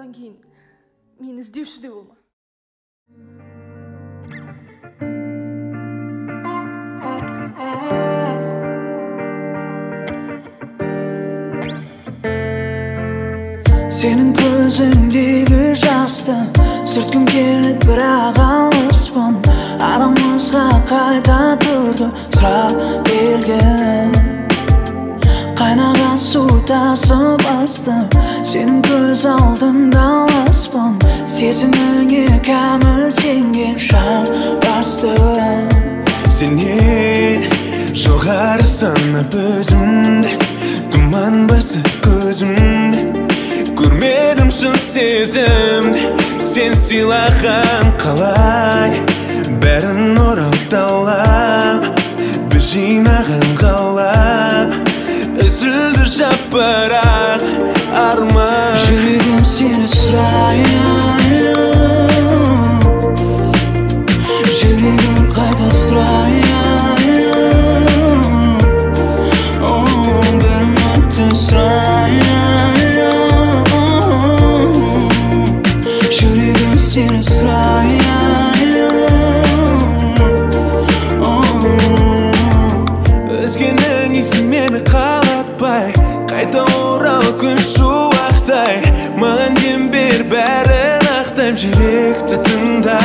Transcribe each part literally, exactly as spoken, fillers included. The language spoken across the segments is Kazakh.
болғаннан кейін мені іздеуші де болма. Senin көзіңдегі жасты сүрткім келеді, бірақ алыспын. Арамызға қайта тұрды сұрақ келген. Қайнаған су тасып асты, сенің көз алдыңда алыспын. Сезіміңе кәміл сенген шам басты. Сенен жоғары санап өзімді, тұман басты көзімді. Көрмедім шын сезімді, сен сыйлаған қалай. Бәрін оралталап, біз жинаған қалап, үзілді жапырақ арман. Жүрегім сені сұрайын, жүрегім қайта сұрайын. Бір үмітті сұрайын, жүрегім сені сұрайын. Өзгенің есі мені қалатпай, қайта орал күн шуақтай. Маған дем бер, бәрін ақтайым, жүректі тыңда.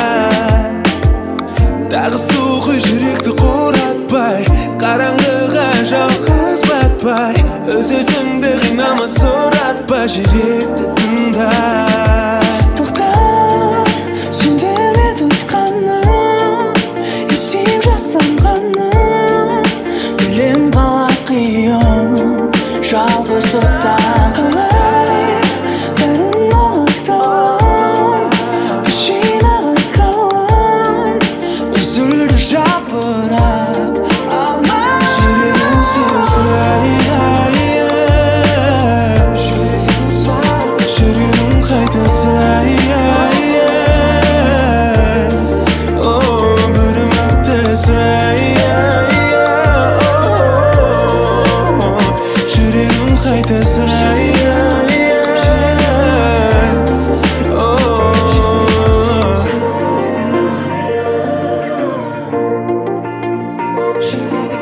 Тағы суғы жүректі қоратпай, қараңғыға жалғыз батпай. Өз-өзіңді қинама, сұратпа, жүректі тыңда. Тоқта, сендерме тұтқаным, есейіп жастанғаным. Білем қалай қиын жалғыздықтан, қалай бәрін оралталап, біз жинаған қалам, үзілді жапырақ арман. Жүрегім сені сұрайын, жүрегім қайта сұрайын. Бір үмітті сұрайын, жүрегім қайта сұрайын. Жүрегім